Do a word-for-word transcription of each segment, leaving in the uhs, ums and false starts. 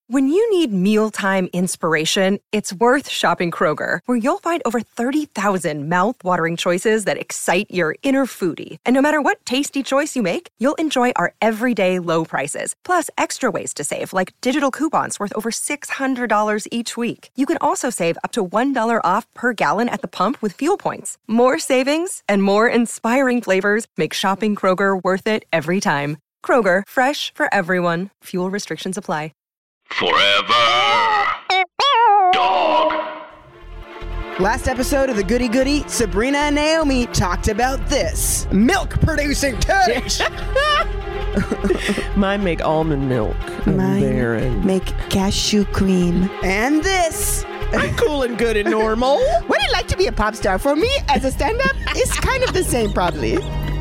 When you need mealtime inspiration, it's worth shopping Kroger, where you'll find over thirty thousand mouth-watering choices that excite your inner foodie. And no matter what tasty choice you make, you'll enjoy our everyday low prices, plus extra ways to save, like digital coupons worth over six hundred dollars each week. You can also save up to one dollar off per gallon at the pump with fuel points. More savings and more inspiring flavors make shopping Kroger worth it every time. Kroger, fresh for everyone. Fuel restrictions apply. Forever Dog. Last episode of the Goody Goody, Sabrina and Naomi talked about this. Milk producing titties. Mine make almond milk. Mine Barren. make cashew cream. And this. I'm cool and good and normal. Would it like to be a pop star? For me, as a stand-up, it's kind of the same, probably.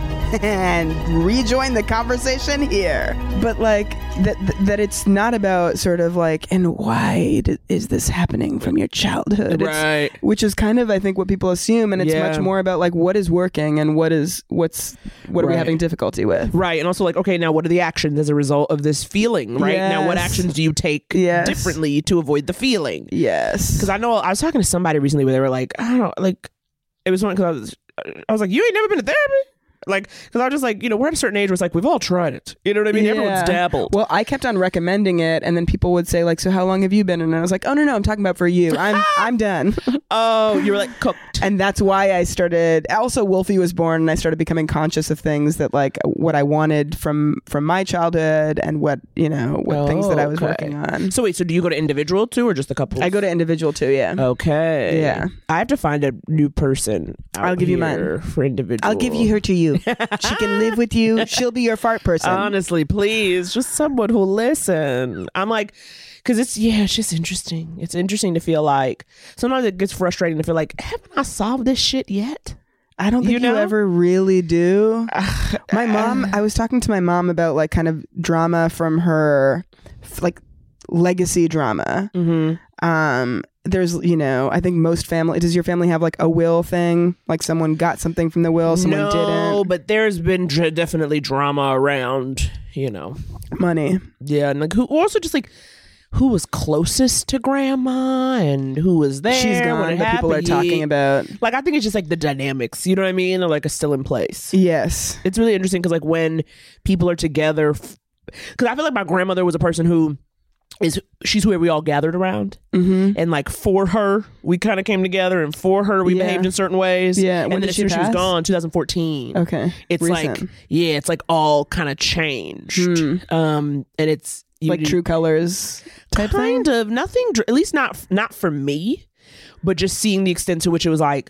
And rejoin the conversation here. But like that that it's not about sort of like, and why d- is this happening from your childhood? It's- Right. which is kind of, I think, what people assume, and it's Yeah. much more about like what is working and what is what's what are we Right. having difficulty with. Right. And also like, okay, now what are the actions as a result of this feeling, right? Now what Yes. actions do you take Yes. differently to avoid the feeling? Yes. Because I know I was talking to somebody recently where they were like, I don't know, like, it was one because I was, I was like, you ain't never been to therapy? Like, because I was just like, you know, we're at a certain age where it's like, we've all tried it. You know what I mean? Yeah. Everyone's dabbled. Well, I kept on recommending it, and then people would say like, so how long have you been? And I was like, oh no, no, I'm talking about for you. I'm I'm done. Oh, you were like cooked. And that's why I started. Also, Wolfie was born, and I started becoming conscious of things that like what I wanted from from my childhood, and what you know what Oh, things that I was okay. working on. So wait, so do you go to individual too or just a couple? I go to individual too. Yeah. Okay. Yeah. I have to find a new person. out I'll give you here mine. for individual. I'll give you her to you. She can live with you. She'll be your fart person. Honestly, please, just someone who'll listen. I'm like, because it's, yeah, it's just interesting. It's interesting to feel like, sometimes it gets frustrating to feel like, haven't I solved this shit yet? I don't think You you, know? ever really do. My mom, I was talking to my mom about like kind of drama from her, f- like legacy drama. Mm-hmm. Um, there's, you know, I think most family, does your family have like a will thing? Like someone got something from the will, someone no, didn't? but there's been dr- definitely drama around, you know. Money. Yeah, and like who also just like who was closest to grandma and who was there. She's when gone, it but people are happened. talking about. Like I think it's just like the dynamics, you know what I mean, are like are still in place. Yes. It's really interesting because like when people are together, because I feel like my grandmother was a person who is she's who we all gathered around, Mm-hmm. and like for her we kind of came together, and for her we Yeah. behaved in certain ways. Yeah. and When then did as she soon as she was pass? gone, twenty fourteen. Okay. It's Recent. like yeah, it's like all kind of changed, Hmm. um, and it's you Like True Colors type thing. kind of nothing, dr- at least not not for me, but just seeing the extent to which it was like,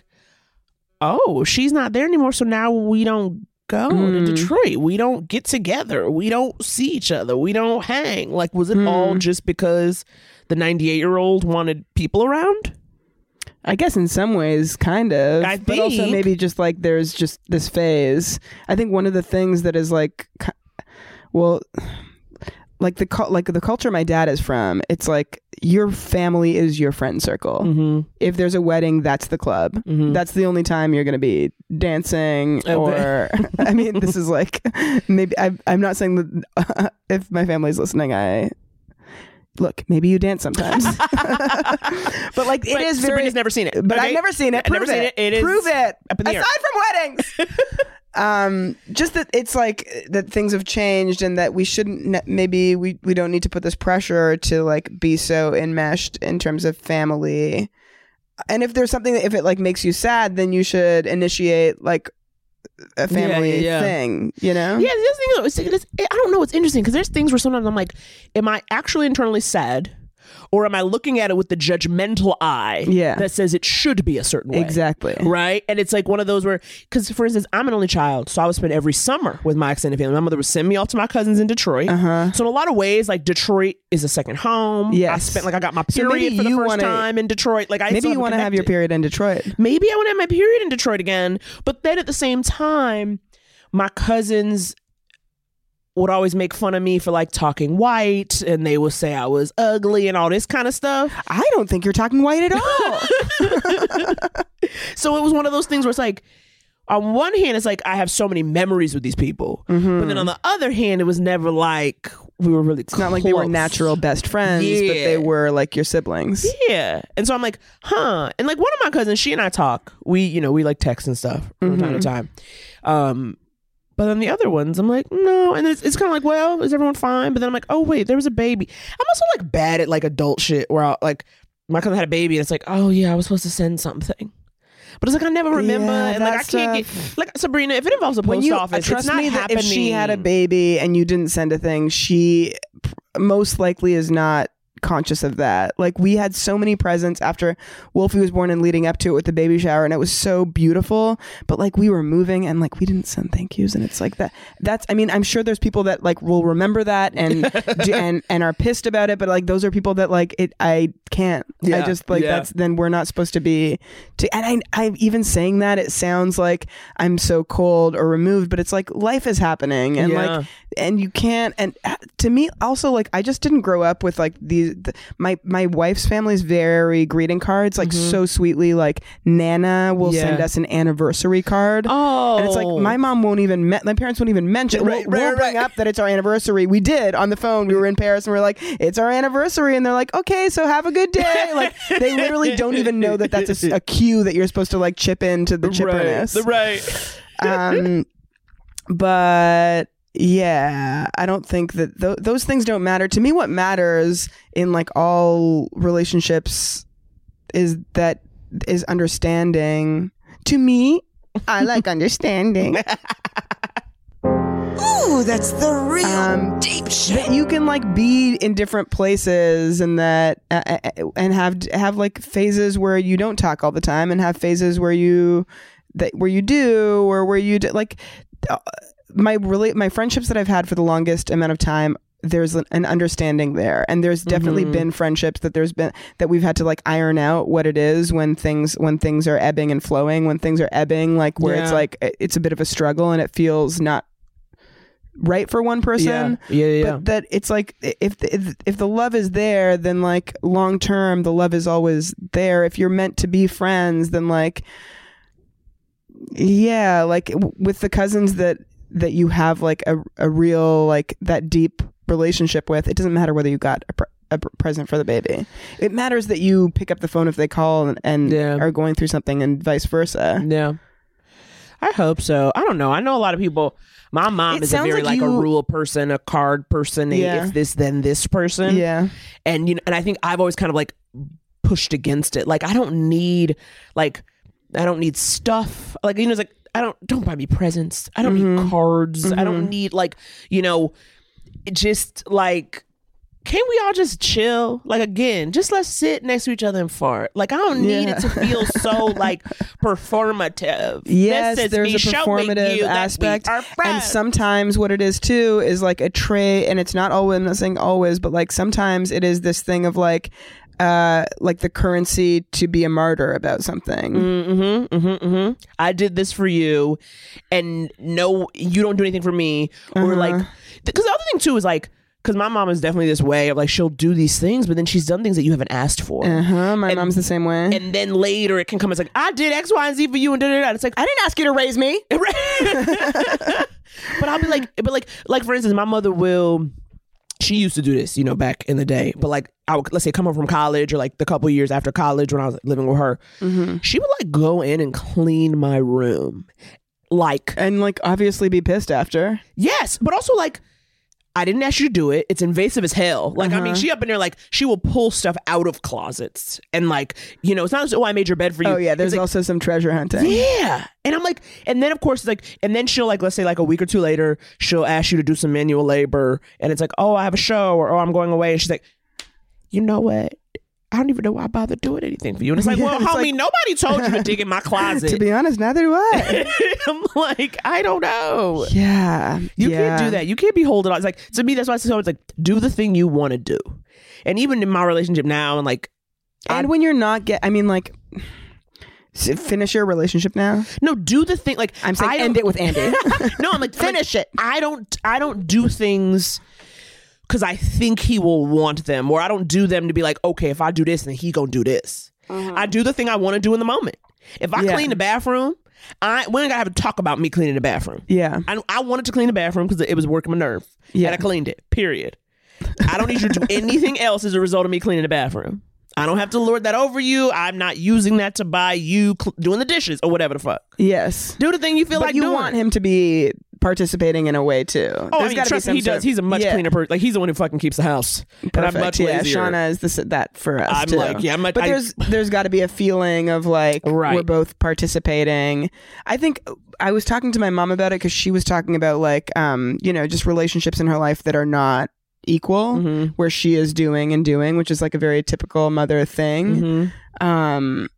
oh, she's not there anymore, so now we don't go Mm. to Detroit, we don't get together, we don't see each other, we don't hang. Like, was it all Mm. just because the ninety-eight year old wanted people around? I guess in some ways, kind of. I but also think- maybe just like there's just this phase. I think one of the things that is like, ki- well, like the cul- like the culture my dad is from, it's like your family is your friend circle. Mm-hmm. If there's a wedding, that's the club. Mhm. That's the only time you're going to be dancing. Okay. Or, I mean, this is like maybe I, I'm not saying that if my family's listening, I. Look, maybe you dance sometimes, but like it But is very. Sabrina's never seen it, But okay? I've never seen it. I've Prove never seen it. It is Prove it. up in the air. Aside from weddings, um, just that it's like that things have changed, and that we shouldn't. ne- Maybe we we don't need to put this pressure to like be so enmeshed in terms of family. And if there's something that if it like makes you sad, then you should initiate like a family yeah, yeah. thing. You know? Yeah, the other thing though, is, it's, I don't know what's interesting because there's things where sometimes I'm like, am I actually internally sad, or am I looking at it with the judgmental eye Yeah. that says it should be a certain way? Exactly. Right? And it's like one of those where, because for instance, I'm an only child, so I would spend every summer with my extended family. My mother would send me off to my cousins in Detroit. Uh-huh. So in a lot of ways, like Detroit is a second home. I Yes. spent like I got my So period maybe for the you first wanna- time in Detroit. Like I Maybe still you want to have your period in Detroit. Maybe I want to have my period in Detroit again. But then at the same time, my cousins would always make fun of me for like talking white, and they would say I was ugly and all this kind of stuff. I don't think you're talking white at all. So it was one of those things where it's like, on one hand, it's like I have so many memories with these people, Mm-hmm. but then on the other hand, it was never like we were really. It's not like they were natural best friends, Yeah. but they were like your siblings. Yeah, and so I'm like, huh, and like one of my cousins, she and I talk. We, you know, we like text and stuff from Mm-hmm. time to time. Um, but then the other ones, I'm like, no, and it's, it's kind of like, well, is everyone fine? But then I'm like, oh wait, there was a baby. I'm also like bad at like adult shit where I like my cousin had a baby, and it's like, oh yeah, I was supposed to send something. But it's like I never remember, Yeah, and like I that can't stuff. get like Sabrina. If it involves a post When you office, trust it's not me that happening. if she had a baby and you didn't send a thing, she p- most likely is not conscious of that. Like we had so many presents after Wolfie was born and leading up to it with the baby shower, and it was so beautiful, but like we were moving and like we didn't send thank yous, and it's like that that's I mean I'm sure there's people that like will remember that and do, and and are pissed about it, but like those are people that like it I can't Yeah, I just like yeah. that's then we're not supposed to be to, and I I even saying that it sounds like I'm so cold or removed, but it's like life is happening, and Yeah. like and you can't, and uh, to me also like I just didn't grow up with like these the, my my wife's family is very greeting cards, like so sweetly, like Nana will Yeah. send us an anniversary card. Oh, And it's like my mom won't even me- my parents won't even mention. Right, we'll right, we'll bring right. up that it's our anniversary. We did on the phone. We were in Paris and we are like, it's our anniversary, and they're like, okay, so have a good day. Like they literally don't even know that that's a, a cue that you're supposed to like chip into the chipperness. right. Um, but yeah, I don't think that th- those things don't matter to me. What matters in like all relationships is that is understanding. To me, I like understanding. Ooh, that's the real Um, deep shit. That you can like be in different places, and that uh, uh, and have have like phases where you don't talk all the time, and have phases where you that where you do, or where you do, like uh, my really my friendships that I've had for the longest amount of time. There's an, an understanding there, and there's definitely Mm-hmm. been friendships that there's been that we've had to like iron out what it is when things when things are ebbing and flowing, when things are ebbing, like where it's Yeah. like it's a bit of a struggle and it feels not right for one person. Yeah, yeah, yeah. But that it's like if the, if, if the love is there, then like long term the love is always there. If you're meant to be friends, then like yeah, like w- with the cousins that that you have like a a real like that deep relationship with, it doesn't matter whether you got a, pre- a pr- present for the baby. It matters that you pick up the phone if they call and, and Yeah. are going through something, and vice versa. Yeah. I hope so. I don't know. I know a lot of people. My mom It is a sounds very like like, a you- rule person, a card person, a Yeah. if this then this person. Yeah. And you know, and I think I've always kind of like pushed against it. Like I don't need like I don't need stuff. Like you know, it's like I don't don't buy me presents. I don't Mm-hmm. need cards. I don't need like, you know, just like can we all just chill? Like again, just let's sit next to each other and fart. Like I don't need Yeah. it to feel so like performative. Yes, This is there's me a showing performative you that we aspect, are and friends. sometimes what it is too is like a trait, and it's not always. I'm not saying always, but like sometimes it is this thing of like, uh, like the currency to be a martyr about something. Mm-hmm, mm-hmm, mm-hmm. I did this for you, and no, you don't do anything for me. Or Uh-huh. like, because the other thing too is like, because my mom is definitely this way of like she'll do these things, but then she's done things that you haven't asked for. Uh huh. My And- mom's the same way. And then later it can come as like, I did X, Y, and Z for you, and da da da. It's like, I didn't ask you to raise me. but I'll be like, but like, like for instance, my mother will. She used to do this, you know, back in the day. But like, I would let's say come home from college, or like the couple years after college when I was living with her, Mm-hmm. she would like go in and clean my room, like And like obviously be pissed after. yes, but also like. I didn't ask you to do it. It's invasive as hell. Like, I mean, she up in there, like, she will pull stuff out of closets. And, like, you know, it's not just, oh, I made your bed for you. Oh yeah, there's It's like, also some treasure hunting. yeah. And I'm like, and then, of course, it's like, and then she'll, like, let's say, like, a week or two later, she'll ask you to do some manual labor. And it's like, oh, I have a show, or oh, I'm going away. And she's like, you know what? I don't even know why I bother doing anything for you. And it's like, Yeah, well, it's homie, like- nobody told you to dig in my closet. To be honest, neither do I. I'm like, I don't know. Yeah, You yeah. can't do that. You can't be holding on. It's like, to me, that's why I say always like, do the thing you want to do. And even in my relationship now, and like, And when you're not get, I mean, like, s- finish your relationship now. no, do the thing. Like, I'm saying I end don't- it with Andy. no, I'm like, finish it. I don't, I don't do things because I think he will want them, or I don't do them to be like, okay, if I do this, then he gonna do this. I do the thing I want to do in the moment. If I Yeah. clean the bathroom I we ain't gotta have a talk about me cleaning the bathroom. Yeah. I, I wanted to clean the bathroom because it was working my nerve. Yeah. And I cleaned it. Period. I don't need you to do anything else as a result of me cleaning the bathroom. I don't have to lord that over you. I'm not using that to buy you cl- doing the dishes or whatever the fuck. Yes. Do the thing you feel but like you doing. want him to be participating in a way too. Oh, There's I mean, gotta trust be me, he some does. sort of- He's a much yeah. cleaner person. Like, he's the one who fucking keeps the house. Perfect. And I'm much yeah, lazier. Shauna is this, that for us I'm too. like, yeah, I'm like, but I- there's there's got to be a feeling of like Right. we're both participating. I think I was talking to my mom about it because she was talking about like um you know just relationships in her life that are not equal, Mm-hmm. where she is doing and doing, which is like a very typical mother thing. Mm-hmm. Um,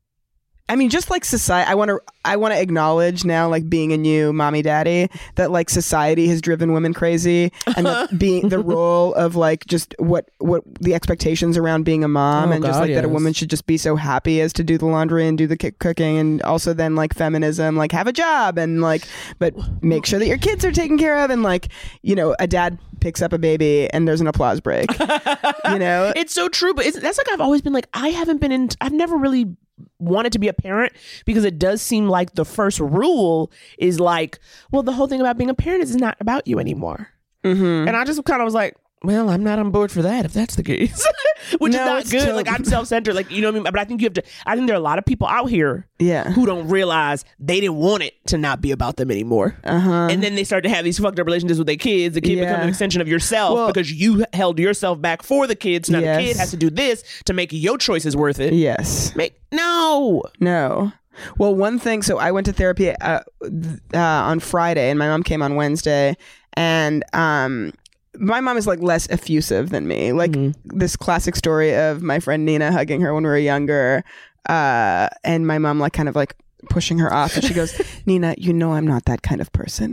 I mean, just like society, I want to, I want to acknowledge now, like being a new mommy daddy, that like society has driven women crazy, and that being the role of like just what what the expectations around being a mom, Oh, and just God, like that a yes. woman should just be so happy as to do the laundry and do the ki- cooking, and also then like feminism, like have a job and like, but make sure that your kids are taken care of, and like you know, a dad picks up a baby and there's an applause break, you know. It's so true, but it's, that's like I've always been like, I haven't been in, I've never really wanted to be a parent because it does seem like the first rule is like, well, the whole thing about being a parent is not about you anymore. Mm-hmm. And I just kind of was like, well, I'm not on board for that if that's the case, which No, is not it's good. still- Like I'm self-centered, like, you know what I mean? But I think you have to, I think there are a lot of people out here Yeah. who don't realize they didn't want it to not be about them anymore. Uh-huh. And then they start to have these fucked up relationships with their kids. The kid Yeah. becomes an extension of yourself Well- because you held yourself back for the kids. Now Yes. the kid has to do this to make your choices worth it. Yes. Make no. No. Well, one thing. So I went to therapy uh, th- uh, on Friday, and my mom came on Wednesday, and um, my mom is like less effusive than me. Like this classic story of my friend Nina hugging her when we were younger, uh, and my mom like kind of like pushing her off, and she goes, "Nina, you know I'm not that kind of person."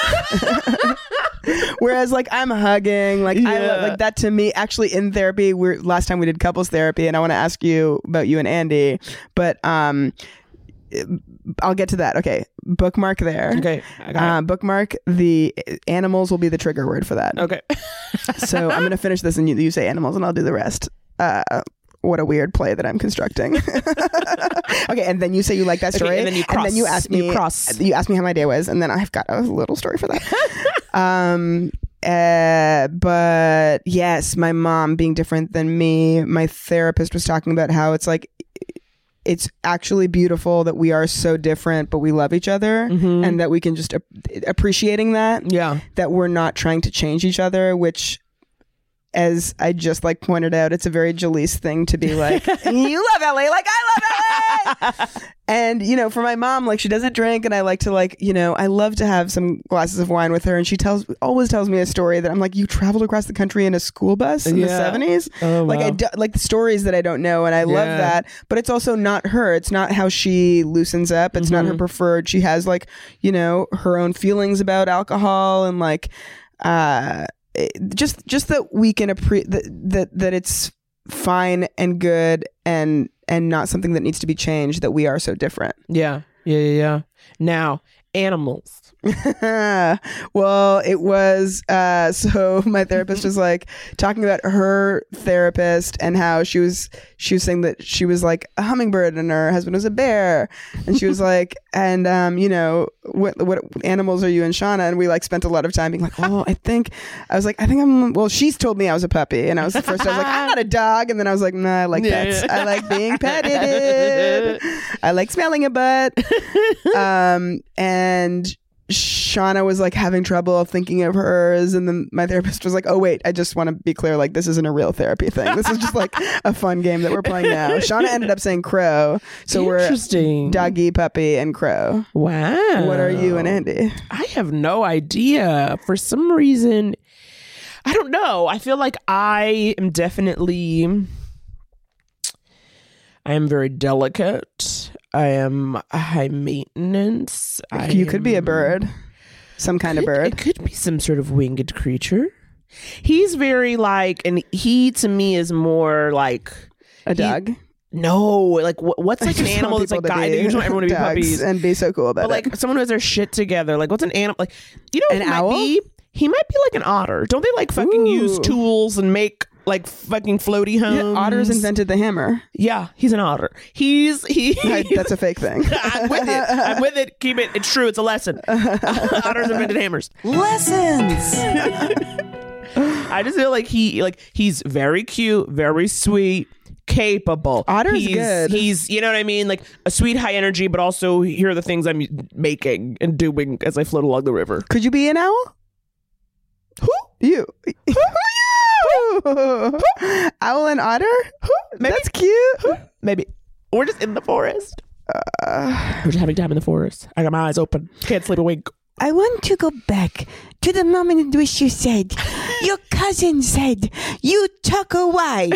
Whereas like I'm hugging, like I Yeah. like that to me. Actually, in therapy, we're last time we did couples therapy, and I want to ask you about you and Andy, but um. I'll get to that. Okay. Bookmark there. Okay. I got Uh, bookmark the animals will be the trigger word for that. it. Okay. So I'm going to finish this and you, you say animals and I'll do the rest. Uh, what a weird play that I'm constructing. Okay. And then you say you like that Okay, story. and then you cross- you ask me, you cross. you ask me how my day was. And then I've got a little story for that. um, uh, but yes, my mom being different than me, my therapist was talking about how it's like, it's actually beautiful that we are so different, but we love each other, and that we can just ap- appreciating that, Yeah. that we're not trying to change each other, which, as I just like pointed out, it's a very Jalise thing to be like, you love L A like I love L A. And, you know, for my mom, like she doesn't drink, and I like to like, you know, I love to have some glasses of wine with her, and she tells always tells me a story that I'm like, you traveled across the country in a school bus in the Yeah. seventies? Oh, Like I wow. do, like the stories that I don't know, and I love Yeah. that, but it's also not her. It's not how she loosens up. It's not Mm-hmm. her preferred. She has like, you know, her own feelings about alcohol, and like uh it- just just that we can appreciate that, that that it's fine and good and and not something that needs to be changed, that we are so different. Yeah. Yeah. Yeah. Yeah. Now, animals. Well, it was uh so my therapist was like talking about her therapist and how she was she was saying that she was like a hummingbird and her husband was a bear, and she was like, and um you know, what what animals are you and Shauna? And we like spent a lot of time being like, oh, I think I was like I think I'm well she's told me I was a puppy, and I was the first I was like, I'm not a dog, and then I was like, no, nah, I like Yeah. pets. I like being petted. I like smelling a butt. um and Shauna was like having trouble thinking of hers, and then my therapist was like, oh wait, I just want to be clear, like this isn't a real therapy thing, this is just like a fun game that we're playing now. Shauna ended up saying crow, so we're Interesting. doggy, puppy, and crow. Wow. What are you and Andy? I have no idea. For some reason, I don't know. I feel like I am definitely, I am very delicate. I am high maintenance. I You could be a am- bird, some kind of Could- bird. It could be some sort of winged creature. He's very like, and he to me is more like A he- dog. No, like what, what's I like an just want animal that's like people to guided? be You just want everyone to be dogs puppies. and be so cool about But like it. someone who has their shit together. Like what's an animal? Like you know what An he owl? might be? He might be like an otter. Don't they like fucking Ooh. use tools and make like fucking floaty homes. Yeah, otters invented the hammer. Yeah, he's an otter. He's he. That's a fake thing. I'm with it. I'm with it. Keep it. It's true. It's a lesson. Otters invented hammers. Lessons. I just feel like he like he's very cute, very sweet, capable. Otter's he's, good. He's, you know what I mean, like a sweet, high energy, but also here are the things I'm making and doing as I float along the river. Could you be an owl? Who? You. Who are you? Owl and otter? Maybe. That's cute. Maybe. We're just in the forest. Uh, We're just having time in the forest. I got my eyes open. Can't sleep a wink. I want to go back to the moment in which you said, your cousin said, you took a white.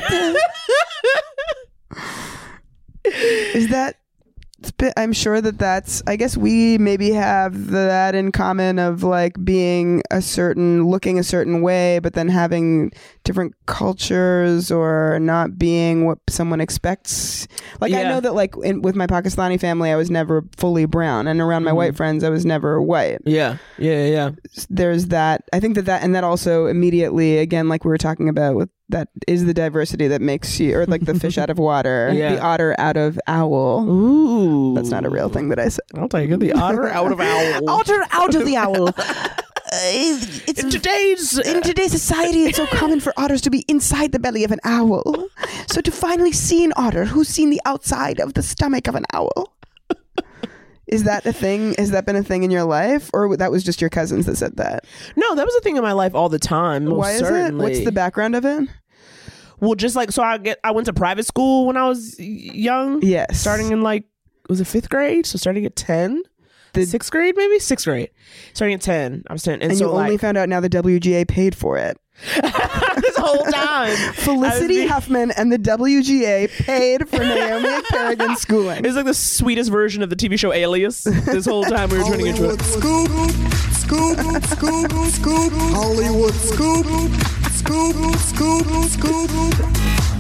Is that, I'm sure that that's, I guess we maybe have that in common of like being a certain, looking a certain way, but then having different cultures or not being what someone expects. Like I Yeah. know that like in, with my Pakistani family, I was never fully brown, and around my white friends, I was never white. Yeah. Yeah. Yeah. There's that. I think that that, and that also immediately, again, like we were talking about with that is the diversity that makes you, or like the fish out of water, Yeah. the otter out of owl. Ooh. That's not a real thing that I said. I'll take it. The otter out of owl. Otter out of the owl. Uh, it's, In today's in today's society, it's so common for otters to be inside the belly of an owl. So to finally see an otter who's seen the outside of the stomach of an owl. Is that a thing? Has that been a thing in your life, or that was just your cousins that said that? No, that was a thing in my life all the time. Most Why is certainly. it? What's the background of it? Well, just like so, I get. I went to private school when I was y- young. Yes. starting in like was it fifth grade? So starting at ten, The- sixth grade maybe sixth grade. Starting at ten, I was ten, and, And so you only like found out now the W G A paid for it. this whole time, Felicity being- Huffman and the W G A paid for Naomi Carrigan's schooling. It was like the sweetest version of the T V show Alias. This whole time we were turning into Hollywood it. scoop, scoop, scoop, scoop. Hollywood scoop, scoop, scoop, scoop.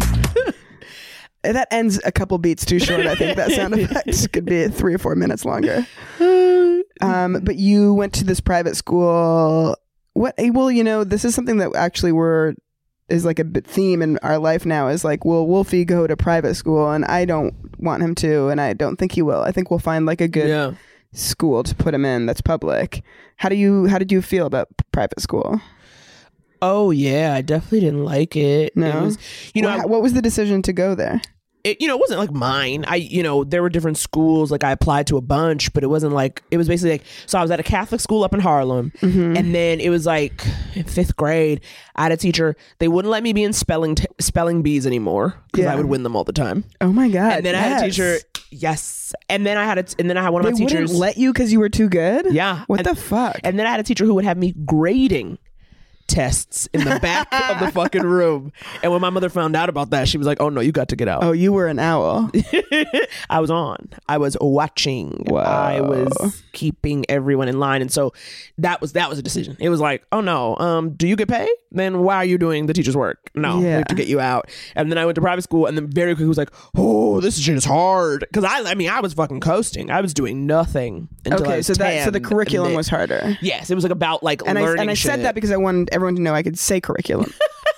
That ends a couple beats too short. I think that sound effect could be three or four minutes longer. Um, but you went to this private school. What? Well, you know, this is something that actually we're is like a bit theme in our life now. Is like, will Wolfie go to private school? And I don't want him to, and I don't think he will. I think we'll find like a good Yeah. school to put him in that's public. How do you? How did you feel about private school? Oh yeah, I definitely didn't like it. No? It was, you know, Well, I- how- what was the decision to go there? it, you know, it wasn't like mine. I, you know, there were different schools. Like I applied to a bunch, but it wasn't like, it was basically like, so I was at a Catholic school up in Harlem. Mm-hmm. And then it was like in fifth grade, I had a teacher, they wouldn't let me be in spelling, t- spelling bees anymore because Yeah. I would win them all the time. Oh my god! And then I had a yes. teacher, yes. And then I had a, t- and then I had one of They my teachers. wouldn't let you because you were too good. Yeah. What And- the fuck? And then I had a teacher who would have me grading tests in the back of the fucking room. And when my mother found out about that, she was like, oh no, you got to get out. Oh, you were an owl. I was on. I was watching. Wow. I was keeping everyone in line. And so that was that was a decision. It was like, oh no, um, do you get paid? Then why are you doing the teacher's work? No, we Yeah. have to get you out. And then I went to private school, and then very quickly was like, oh, this shit is hard. Because I I mean I was fucking coasting. I was doing nothing until I Okay, was so that so the ten, curriculum and then- was harder. Yes, it was like about like And I learning and I said shit. that because I wanted everyone to know I could say curriculum.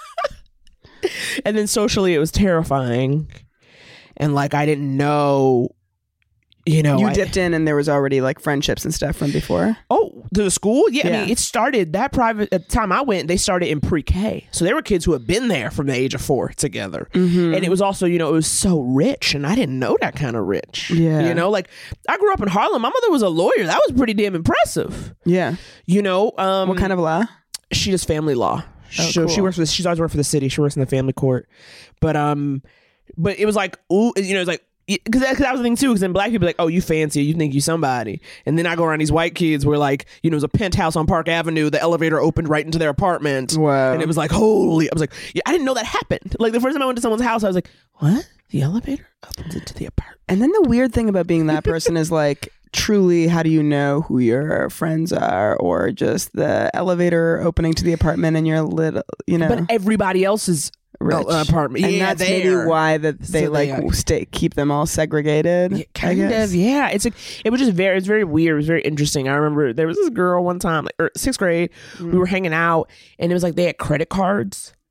And then socially it was terrifying. And like I didn't know, you know, you I- dipped in and there was already like friendships and stuff from before. Oh, to the school? Yeah, I Yeah. mean, it started that private at the time I went, they started in pre-K. So there were kids who had been there from the age of four together. Mm-hmm. And it was also, you know, it was so rich, and I didn't know that kind of rich. Yeah. You know, like I grew up in Harlem. My mother was a lawyer. That was pretty damn impressive. Yeah. You know, um What kind of law? she does family law. Oh, so she cool. works for she's always worked for the city. She works in the family court. But um but it was like, ooh, you know, it's like because that, that was the thing too. Because then black people are like, oh, you fancy, you think you somebody, and then I go around these white kids where like, you know, it was a penthouse on Park Avenue. The elevator opened right into their apartment. Wow. And it was like, holy! I was like, yeah, I didn't know that happened. Like the first time I went to someone's house, I was like, what? The elevator opens into the apartment. And then the weird thing about being that person is like, truly, how do you know who your friends are, or just the elevator opening to the apartment and you're little, you know, But everybody else is rich. uh, apartment. And Yeah, that's there. maybe why that they So like they are- stay keep them all segregated. Yeah, I kind guess. of, yeah. It's like it was just very, it's very weird. It was very interesting. I remember there was this girl one time, like or sixth grade. We were hanging out, and it was like they had credit cards,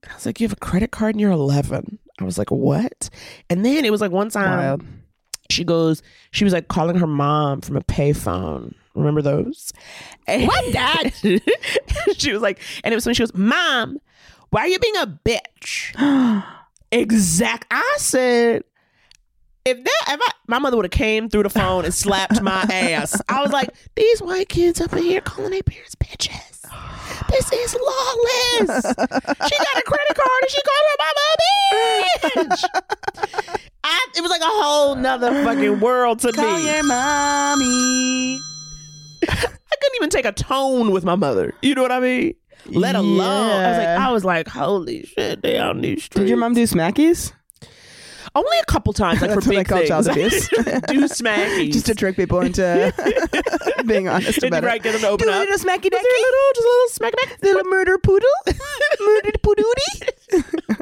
And I was like, you have a credit card and you're eleven. I was like, what? And then it was like one time Wild. she goes, she was like calling her mom from a payphone. Remember those? And what, Dad? She was like, and it was when she goes, Mom, why are you being a bitch? Exact. I said, if that, if I, my mother would have came through the phone and slapped my ass. I was like, these white kids up in here calling their parents bitches. This is lawless. She got a credit card and she called her mama a bitch. I, it was like a whole nother fucking world to Call me. your mommy. I couldn't even take a tone with my mother. You know what I mean? Let alone, I was like, Yeah. I was like, holy shit, they on these streets. Did your mom do smackies? Only a couple times, like That's for what I big call things. child abuse. Do smackies. Just to trick people into being honest And about right, it. get them to open Do a up. little smacky Is there decky? a little, just a little smack back? Little murder poodle? Murdered poodooty?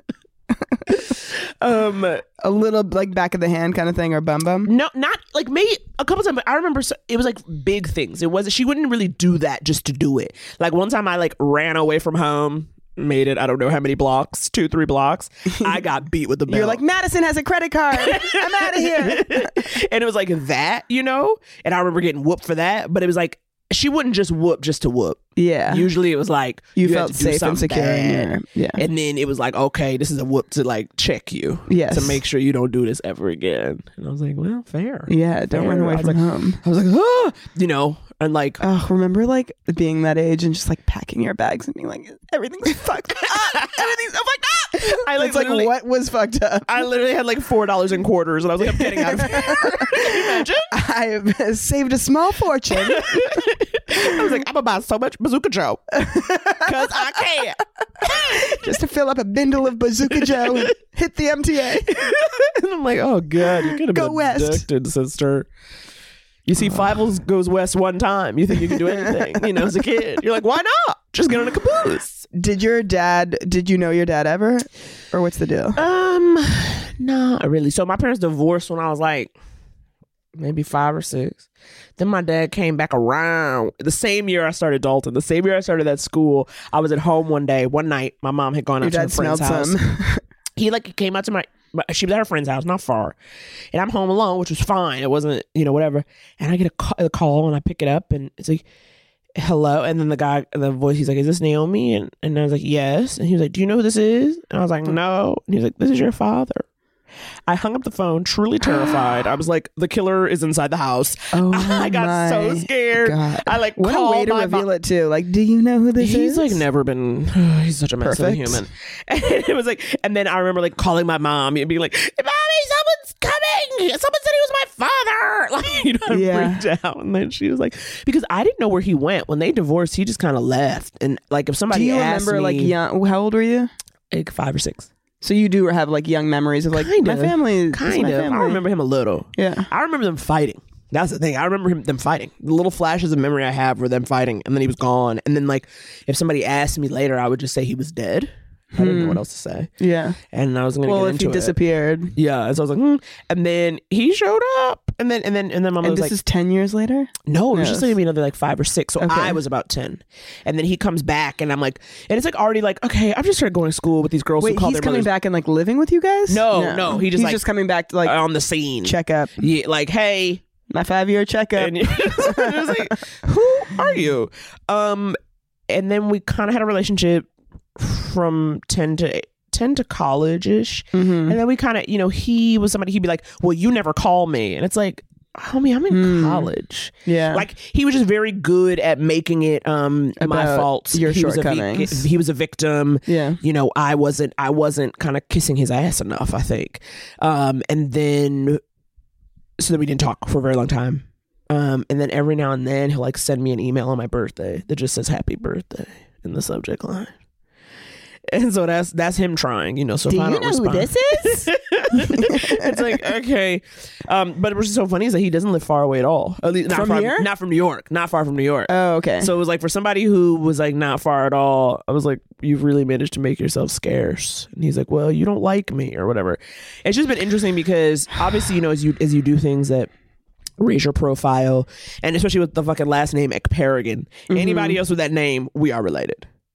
Um, A little like back of the hand kind of thing or bum bum? no, not like maybe a couple times, but I remember so, it was like big things. It wasn't, she wouldn't really do that just to do it. Like one time I like ran away from home, made it, I don't know how many blocks, two, three blocks. I got beat with the belt. You're like, Madison has a credit card. I'm out of here. And it was like that, you know? And I remember getting whooped for that, but it was like, she wouldn't just whoop just to whoop. Yeah. Usually it was like, You had felt to do safe and something secure in bad. your- yeah. And then it was like, okay, this is a whoop to like check you. Yes. To make sure you don't do this ever again. And I was like, well, fair. Yeah, don't Fair. run away I was from like, home. I was like, ah, you know, and like, Oh, remember like being that age and just like packing your bags and being like, everything's fucked up. Everything's so fucked up. I like It's like, literally- what was fucked up? I literally had like four dollars in quarters, and I was like, I'm getting out of here. Can you imagine? I have saved a small fortune. I was like, I'm gonna buy so much Bazooka Joe because I can. just to fill up a bindle of Bazooka Joe and hit the M T A. And I'm like, oh god, you could have Go been west. abducted, sister. You see, Fievel goes west one time. You think you can do anything, you know, as a kid. You're like, why not? Just get on a caboose. Did your dad, did you know your dad ever? Or what's the deal? Um, not really. So my parents divorced when I was like maybe five or six. Then my dad came back around the same year I started Dalton. The same year I started that school. I was at home one day, one night. My mom had gone Your out to her dad friend's smelled house. some. He like came out to my, my she was at her friend's house, not far, and I'm home alone, which was fine. It wasn't, you know, whatever. And I get a call, a call and I pick it up and it's like, hello. And then the guy, the voice, he's like, is this Naomi? And, and I was like, yes. And he was like, do you know who this is? And I was like, no. And he was like, this is your father. I hung up the phone, truly terrified. I was like, the killer is inside the house. Oh I got so my scared. God. I like What a called way to my reveal mom. it too. Like, do you know who this He's is? like never been. He's such a mess of a Perfect. human. And it was like, and then I remember like calling my mom and being like, "Mommy, someone's coming! Someone said he was my father!" Like, you know, I Yeah. freaked out. And then she was like, because I didn't know where he went when they divorced. He just kind of left. And like, if somebody Do you asked remember me, like young? How old were you? like five or six, So you do have like young memories of like Kind my of. family. this is kind my of. family. I remember him a little. Yeah. I remember them fighting. That's the thing. I remember him them fighting. The little flashes of memory I have were them fighting, and then he was gone. And then like, if somebody asked me later, I would just say he was dead. I didn't know what else to say. Yeah. And I was gonna Well, get if into he it. disappeared, Yeah, and so I was like, hmm. And then he showed up, and then and then and then my mom and was this like, is ten years later. no, it was just Yes. like maybe another like five or six. So Okay. I was about ten, and then he comes back, and I'm like, and it's like already like, okay, I've just started going to school with these girls Wait, who call he's their coming mothers back and like living with you guys? No, no, he just, he's like- just coming back to like on the scene. check up. Yeah, like, hey, My five year checkup. and it was like, who are you? Um, and then we kind of had a relationship from ten to ten to college ish, Mhm. and then we kind of, you know, he was somebody he'd be like, well, you never call me, and it's like, homie, I'm in Hmm. college. Yeah. Like he was just very good at making it um my About fault. your he was a vic- shortcomings. he was a victim. Yeah. You know, I wasn't I wasn't kind of kissing his ass enough, I think. Um and then so then we didn't talk for a very long time. Um and then every now and then he'll like send me an email on my birthday that just says happy birthday in the subject line. And so that's that's him trying, you know. So Do if I you don't know who respond, this is? it's like, okay. Um, but what's so funny is that he doesn't live far away at all. At least not From far, here? Not from New York. Not far from New York. Oh, okay. So it was like for somebody who was like not far at all, I was like, you've really managed to make yourself scarce. And he's like, well, you don't like me or whatever. It's just been interesting because obviously, you know, as you as you do things that raise your profile, and especially with the fucking last name Ekperigan, Mm-hmm. anybody else with that name, we are related.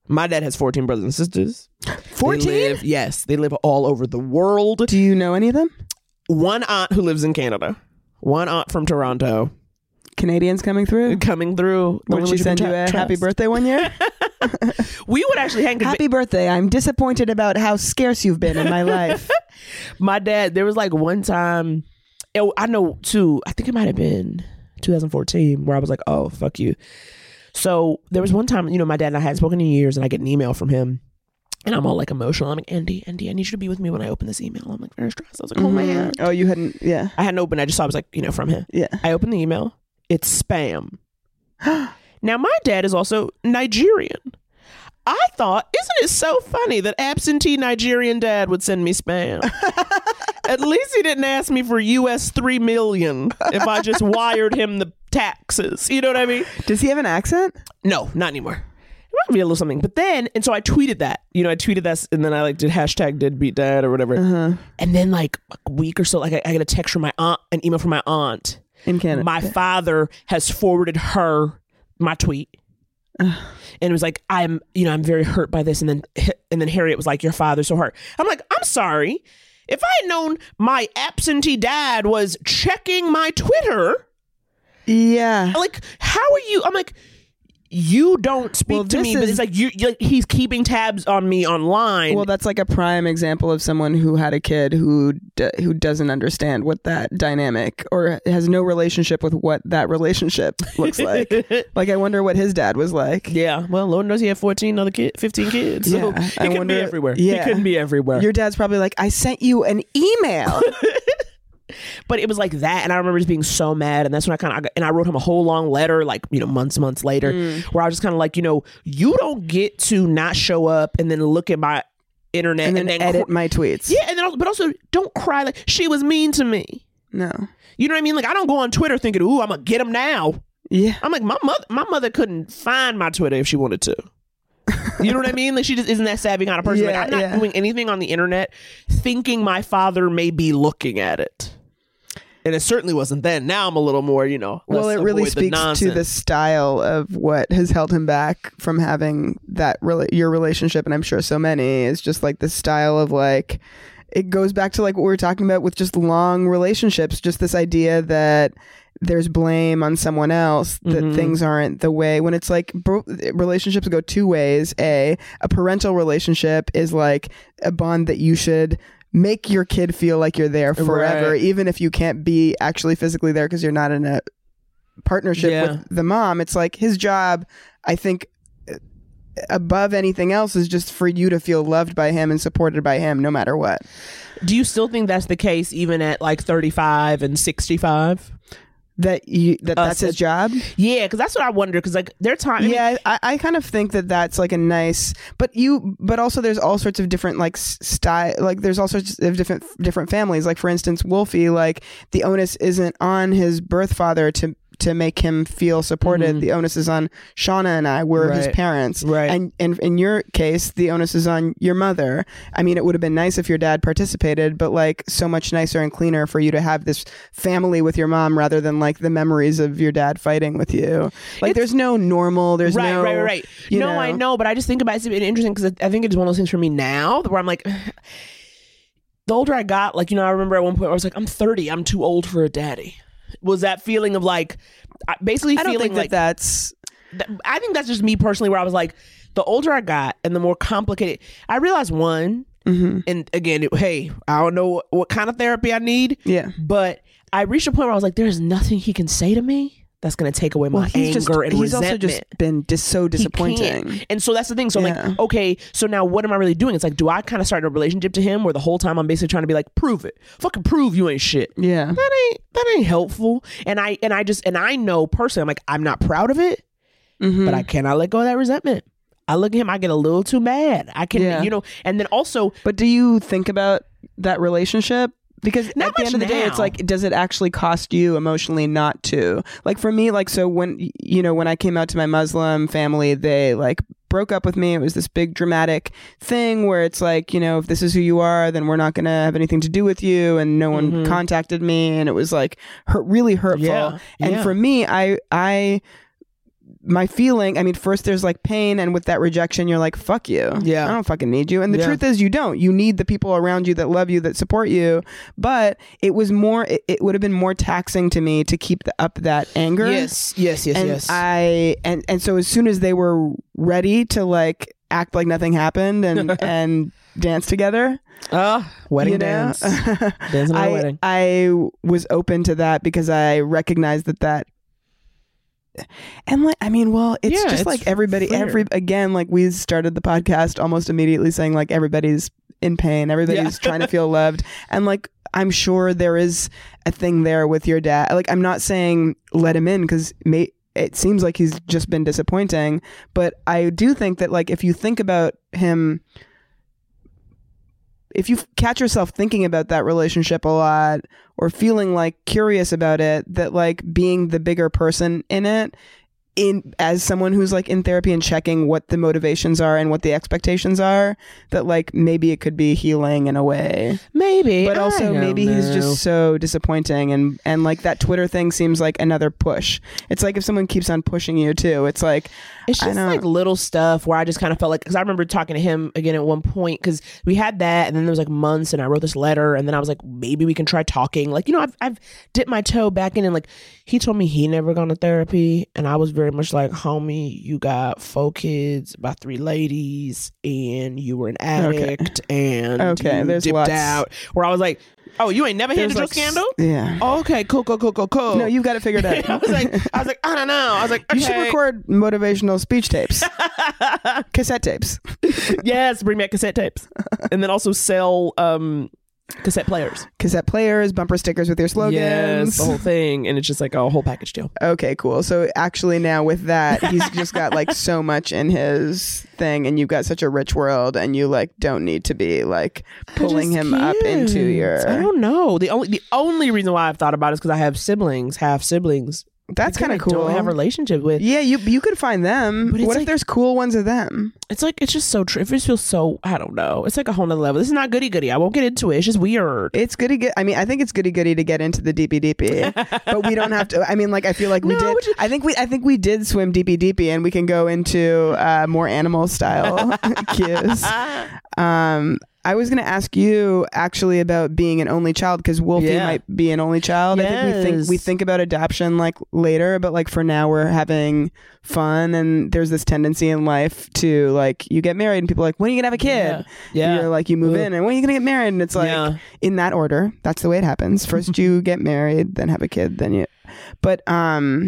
My dad has fourteen brothers and sisters. fourteen? They live, yes, they live all over the world. Do you know any of them? One aunt who lives in Canada. One aunt from Toronto. Canadians coming through? Coming through. What did she send you a happy birthday one year? We would actually hang. Happy birthday. I'm disappointed about how scarce you've been in my life. My dad, there was like one time, it, I know too, I think it might have been two thousand fourteen where I was like, oh, fuck you. So there was one time, you know, my dad and I hadn't spoken in years and I get an email from him and I'm all like emotional. I'm like, Andy, Andy, I need you to be with me when I open this email. I'm like very stressed. I was like, oh mm-hmm. my God. Oh, you hadn't, yeah. I hadn't opened. I just saw, I was like, you know, from him. Yeah. I opened the email. It's spam. Now, my dad is also Nigerian. I thought, isn't it so funny that absentee Nigerian dad would send me spam? At least he didn't ask me for U S three million if I just wired him the taxes. You know what I mean? Does he have an accent? No, not anymore. It might be a little something. But then, and so I tweeted that. You know, I tweeted that and then I like did hashtag deadbeat dad or whatever. Uh-huh. And then like a week or so, like I, I got a text from my aunt, an email from my aunt. In Canada. My father has forwarded her my tweet. And it was like, I'm, you know, I'm very hurt by this. And then, and then Harriet was like, your father's so hurt. I'm like, I'm sorry. If I had known my absentee dad was checking my Twitter. Yeah. Like, how are you? I'm like, you don't speak Well, to me, this but is- it's like you, you like he's keeping tabs on me online. Well, that's like a prime example of someone who had a kid who d- who doesn't understand what that dynamic or has no relationship with what that relationship looks like. Like, I wonder what his dad was like. Yeah, well, Lord knows he had fourteen other kids, fifteen kids. So Yeah, he I couldn't wonder- be everywhere. yeah. He couldn't be everywhere. Your dad's probably like, I sent you an email. But it was like that, and I remember just being so mad, and that's when I kind of and I wrote him a whole long letter, like you know, months, months later, Mm. where I was just kind of like, you know, you don't get to not show up and then look at my internet and and, then then edit cr- my tweets. yeah, and then also, but also don't cry like she was mean to me. No. You know what I mean? Like I don't go on Twitter thinking, ooh, I'm gonna get him now. Yeah. I'm like my mother. My mother couldn't find my Twitter if she wanted to. You know what I mean? Like she just isn't that savvy kind of person. Yeah, like I'm not yeah. doing anything on the internet thinking my father may be looking at it. And it certainly wasn't then. Now I'm a little more, you know. Well, let's it really avoid the speaks to nonsense. the style of what has held him back from having that rela- your relationship, and I'm sure so many, is just like the style of like, it goes back to like what we were talking about with just long relationships, just this idea that there's blame on someone else, that Mhm. things aren't the way, when it's like bro- relationships go two ways. A, a parental relationship is like a bond that you should make your kid feel like you're there forever, Right. even if you can't be actually physically there because you're not in a partnership Yeah. with the mom. It's like his job, I think, uh, above anything else, is just for you to feel loved by him and supported by him no matter what. Do you still think that's the case even at like thirty-five and sixty-five? That you that Uh, that's his job. Yeah, because that's what I wonder. Because like there are times. I mean, Yeah, I, I kind of think that that's like a nice, but you, but also there's all sorts of different like s- style, like there's all sorts of different different families. Like for instance, Wolfie, like the onus isn't on his birth father to to make him feel supported. Mhm. The onus is on Shauna and I. We're his Right. parents, Right. And and in your case, the onus is on your mother. I mean, it would have been nice if your dad participated, but like so much nicer and cleaner for you to have this family with your mom rather than like the memories of your dad fighting with you. Like It's- there's no normal. There's right, no right, right, right. you No, I know, but I just think about it. It's been interesting because I think it's one of those things for me now where I'm like, the older I got, like, you know, I remember at one point I was like, I'm thirty, I'm too old for a daddy. Was that feeling of like, I- basically I don't feeling think like, that that's. th- I think that's just me personally where I was like, the older I got and the more complicated, I realized one, Mm-hmm. and again, it, hey, I don't know what, what kind of therapy I need, Yeah. but I reached a point where I was like, there's nothing he can say to me that's going to take away my Well, he's anger just and he's resentment. also just been dis- so He disappointing. can't. And so that's the thing. So I'm Yeah. like, okay, so now what am I really doing? It's like, do I kind of start a relationship to him where the whole time I'm basically trying to be like, prove it. Fucking prove you ain't shit. Yeah. That ain't that ain't helpful. And I and I just and I know personally, I'm like, I'm not proud of it, Mhm. but I cannot let go of that resentment. I look at him, I get a little too mad. I can, Yeah. you know, and then also But do you think about that relationship? Because Not at the much end of the day, it's now. like, does it actually cost you emotionally not to? Like for me, like, so when, you know, when I came out to my Muslim family, they like broke up with me. It was this big dramatic thing where it's like, you know, if this is who you are, then we're not going to have anything to do with you. And no one Mhm. contacted me. And it was like hurt, really hurtful. Yeah, And yeah. for me, I, I, my feeling, I mean, first there's like pain, and with that rejection, you're like, fuck you. Yeah. I don't fucking need you. And the Yeah. truth is, you don't. You need the people around you that love you, that support you. But it was more, it, it would have been more taxing to me to keep the, up that anger. Yes, yes, yes, and yes. I, and, and so as soon as they were ready to like act like nothing happened and, and dance together, Ah, wedding you know? dance. Dancing at a I, wedding. I was open to that because I recognized that that and like I mean well it's Yeah, just it's like everybody fair. every again like we started the podcast almost immediately saying like everybody's in pain, everybody's Yeah. trying to feel loved, and like I'm sure there is a thing there with your dad. Like I'm not saying let him in because may it seems like he's just been disappointing, but I do think that like if you think about him, if you catch yourself thinking about that relationship a lot or feeling like curious about it, that like being the bigger person in it, in as someone who's like in therapy and checking what the motivations are and what the expectations are, that like maybe it could be healing in a way. Maybe. But I also don't maybe he's know. just so disappointing, and and like that Twitter thing seems like another push. It's like if someone keeps on pushing you too, it's like It's I just don't- like little stuff where I just kind of felt like, because I remember talking to him again at one point, because we had that, and then there was like months, and I wrote this letter, and then I was like, maybe we can try talking. Like, you know, I've I've dipped my toe back in, and like he told me he never gone to therapy, and I was very much like, homie, you got four kids by three ladies, and you were an addict, and Okay, you there's dipped lots. out. Where I was like, oh, you ain't never there's handled your like, scandal? yeah. Oh, okay, cool, cool, cool, cool, cool. No, you've got it figured out. I was like, I was like, I don't know. I was like, okay. You should record motivational speech tapes, cassette tapes. Yes, bring back cassette tapes, and then also sell um cassette players. Cassette players, bumper stickers with your slogans. Yes, the whole thing, and it's just like a whole package deal. Okay, cool. So actually now with that, he's just got like so much in his thing, and you've got such a rich world, and you like don't need to be like pulling just him up into can't. your. I don't know. The only the only reason why I've thought about it is because I have siblings, half siblings. That's kind of I don't cool. have a relationship with. Yeah, you you could find them. But it's What if like- there's cool ones of them? It's like it's just so true. It just feels so. I don't know. It's like a whole nother level. This is not goody goody. I won't get into it. It's just weird. It's goody good. I mean, I think it's goody goody to get into the deepy deepy, but we don't have to. I mean, like I feel like we No, did. but you- I think we. I think we did swim deepy deepy, and we can go into uh, more animal style cues. Um, I was going to ask you actually about being an only child, because Wolfie Yeah. might be an only child. I think we think we Yes. think about adoption like later, but like for now we're having fun, and there's this tendency in life to like you get married and people are like, when are you gonna have a kid? Yeah. You're like you move Ugh. in and when are you gonna get married? And it's like Yeah. in that order. That's the way it happens. First you get married, then have a kid, then you. But um.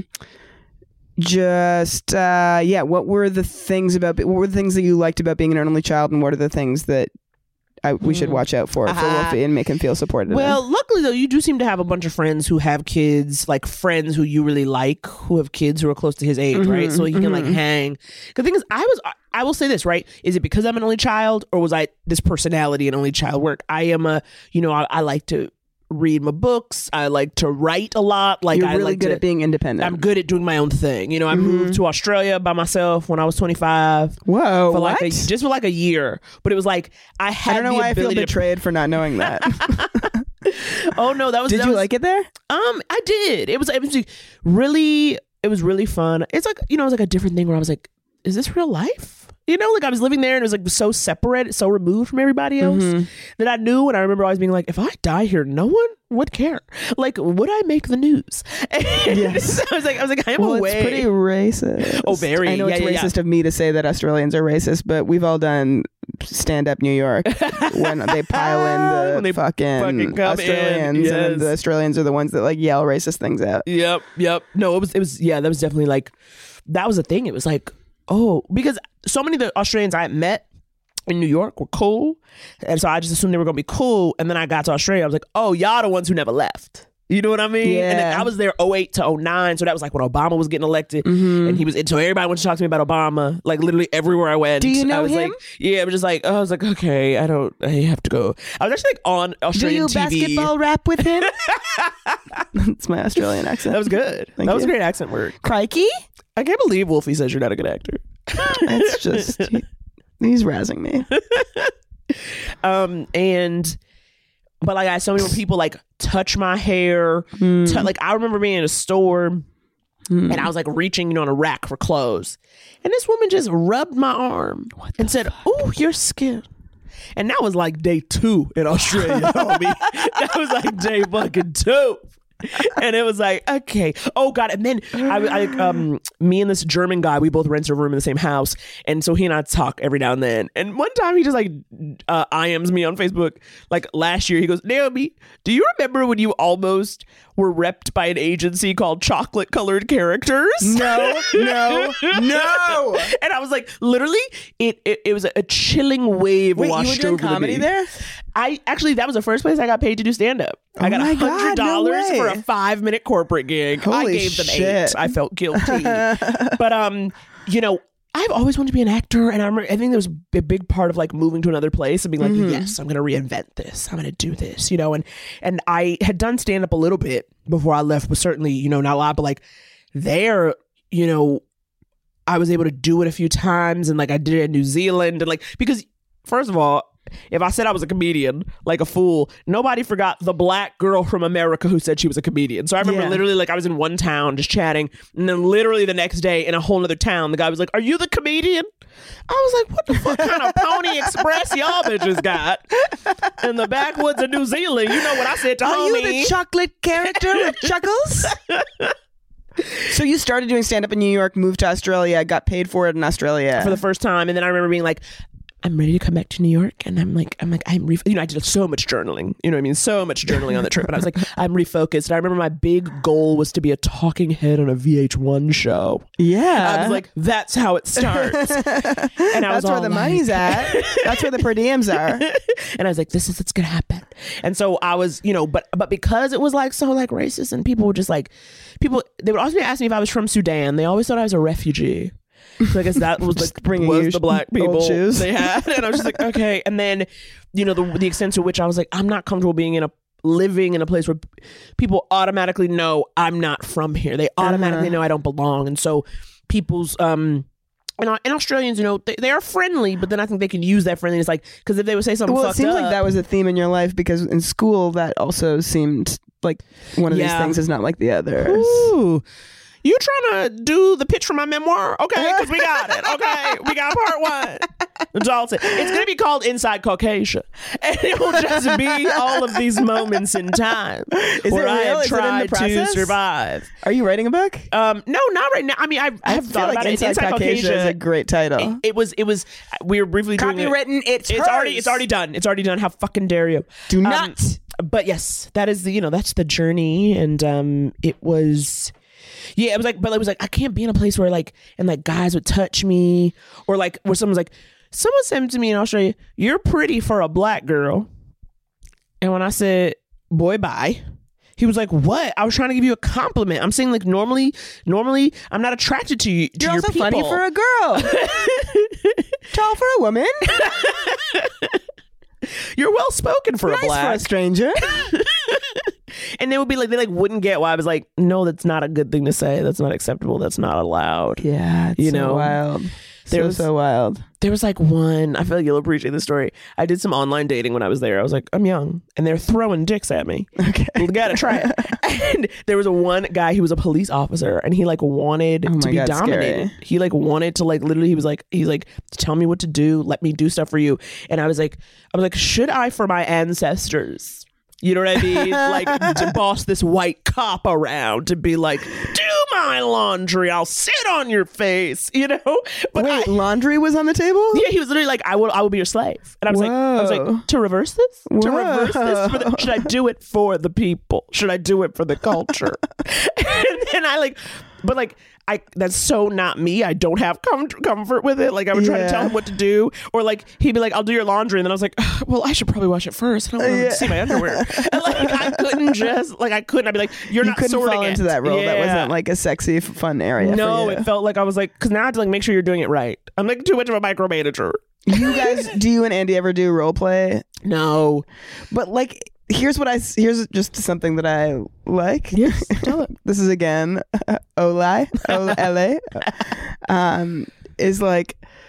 Just uh yeah, what were the things about what were the things that you liked about being an only child, and what are the things that I, we should watch out for for Uh-huh. Wolfie and make him feel supported? Well, luckily though, you do seem to have a bunch of friends who have kids, like friends who you really like, who have kids who are close to his age, right? So he can like hang. The thing is, I was, I will say this, right? Is it because I'm an only child, or was I this personality and only child work? I am a, you know, I, I like to read my books. I like to write a lot. Like You're I really like good to, at being independent. I'm good at doing my own thing. You know, I moved to Australia by myself when I was twenty-five. Whoa, For what? like a, just for like a year, but it was like I had I don't know the why I feel ability to- betrayed for not knowing that. Oh no, that was Did that you was- like it there? Um, I did. It was it was really it was really fun. It's like, you know, it was like a different thing where I was like, is this real life? You know, like I was living there and it was like so separated, so removed from everybody else Mm-hmm. that I knew. And I remember always being like, if I die here, no one would care. Like, would I make the news? And Yes. I was like, I was like, I am Well, away. it's pretty racist. Oh, very. I know Yeah, it's yeah, yeah. racist of me to say that Australians are racist, but we've all done stand up New York when they pile in the When they fucking, fucking come in, Australians, and then yes. the Australians are the ones that like yell racist things out. Yep, yep. No, it was it was yeah, that was definitely like that was the thing. It was like, oh, because so many of the Australians I had met in New York were cool. And so I just assumed they were gonna be cool. And then I got to Australia, I was like, oh, y'all the ones who never left. You know what I mean? And then Yeah. I was there oh eight to oh nine. So that was like when Obama was getting elected. Mm-hmm. And he was, and so everybody wanted to talk to me about Obama. Like literally everywhere I went. Do you know I was him? like, yeah, I was just like, oh, I was like, okay, I don't, I have to go. I was actually like on Australian T V. rap with him? That's my Australian accent. That was good. Thank that was you. great accent work. Crikey? I can't believe Wolfie says you're not a good actor. It's just, he- he's razzing me. Um, and but like I had so many people like touch my hair. Hmm. tou- like I remember being in a store Mm. And I was like reaching, you know, on a rack for clothes. And this woman just rubbed my arm and said, "Oh, your skin." And that was like day two in Australia, homie. That was like day fucking two. And it was like, okay, oh God. And then I, I um me and this German guy, we both rented a room in the same house, and so he and I talk every now and then. And one time he just like uh I Ms me on Facebook like last year. He goes, "Naomi, do you remember when you almost were repped by an agency called Chocolate Colored Characters?" No, no, no. And I was like, literally, it it, it was a chilling wave Wait, washed you were doing over comedy me. there? I actually, that was the first place I got paid to do stand up. I Oh got my a hundred God, no dollars way. for a five minute corporate gig. I Holy gave them shit. eight. I felt guilty, but um, you know, I've always wanted to be an actor, and I remember, I think there was a big part of like moving to another place and being like, Mm-hmm. yes, I'm going to reinvent this. I'm going to do this, you know, and and I had done stand up a little bit before I left, but certainly, you know, not a lot, but like there, you know, I was able to do it a few times, and like I did it in New Zealand, and like because first of all, if I said I was a comedian, like a fool, nobody forgot the black girl from America who said she was a comedian. So I remember Yeah. literally like I was in one town just chatting, and then literally the next day in a whole other town, the guy was like, "Are you the comedian?" I was like, "What the fuck kind of Pony Express y'all bitches got in the backwoods of New Zealand?" You know what I said to Are homie. you the chocolate character with Chuckles? So you started doing stand up in New York, moved to Australia, got paid for it in Australia. for the first time, and then I remember being like, I'm ready to come back to New York, and I'm like, I'm like, I'm, re- you know, I did so much journaling, you know what I mean? So much journaling on the trip, and I was like, I'm refocused. And I remember my big goal was to be a talking head on a V H one show. yeah. I was like, that's how it starts. And I was That's where all the like- money's at. That's where the per diems are. And I was like, this is what's gonna happen. And so I was, you know, but but because it was like so like racist, and people were just like, people they would always ask me if I was from Sudan. They always thought I was a refugee. So I guess that was like bringing was you the black old people shoes. they had, and I was just like, okay. And then, you know, the the extent to which I was like, I'm not comfortable being in a living in a place where people automatically know I'm not from here. They automatically know I don't belong, and so people's um. And, and Australians, you know, they, they are friendly, but then I think they can use that friendliness, like, because if they would say something Well, it fucked seems up, like that was a theme in your life because in school that also seemed like one of Yeah. these things is not like the others. Ooh. You trying to do the pitch for my memoir? Okay, because we got it. Okay, we got part one. Dalton. It's going to be called Inside Caucasia. And it will just be all of these moments in time Is where it I real? have Is it in the tried to process? survive. Are you writing a book? Um, no, not right now. I mean, I've, I have feel thought like about it. Inside, Inside Caucasia, Caucasia is a great title. It, it was, it was, we were briefly doing it. Copywritten, it's It's hers. already, it's already done. It's already done. How fucking dare you? Do Um, not. but yes, that is the, you know, that's the journey. And um, it was, yeah, it was like, but it was like, I can't be in a place where like, and like guys would touch me, or like where someone's like, someone said to me in Australia, "You're pretty for a black girl." And when I said, "Boy, bye," he was like, "What?" I was trying to give you a compliment. I'm saying like normally, normally I'm not attracted to you. To You're your also funny people. for a girl. Tall for a woman. You're well spoken for Nice a black. for a stranger. And they would be like, they like wouldn't get why I was like, no, that's not a good thing to say. That's not acceptable. That's not allowed. Yeah, it's You so know, wild. there so, was- so wild. There was like one, I feel like you'll appreciate this story. I did some online dating when I was there. I was like, I'm young. And they're throwing dicks at me. Okay. You gotta try it. And there was a one guy, he was a police officer, and he like wanted Oh to my be God, dominated. scary. He like wanted to like literally, he was like, he's like, tell me what to do. Let me do stuff for you. And I was like, I was like, should I for my ancestors? You know what I mean? Like to boss this white cop around to be like, do my laundry. I'll sit on your face, you know? But Wait, I- laundry was on the table? yeah, he was literally like, I will I will be your slave. And I was like, I was Whoa. like, to reverse this? To Whoa. reverse this? For the, should I do it for the people? Should I do it for the culture? And then I like, but like, I that's so not me. I don't have com- comfort with it. Like I would try to Yeah. tell him what to do, or like he'd be like, "I'll do your laundry," and then I was like, "Well, I should probably wash it first. I don't want Yeah. to see my underwear." And like I couldn't just like I couldn't. I'd be like, "You're You not couldn't sorting fall it." into that role. That Yeah. wasn't like a sexy, f- fun area. No, for you. it felt like I was like, because now I have to like make sure you're doing it right. I'm like too much of a micromanager. You guys, do you and Andy ever do role play? No. But like, here's what I s- here's just something that I like. Yes, tell it. This is again, Olai, O L A, um, is like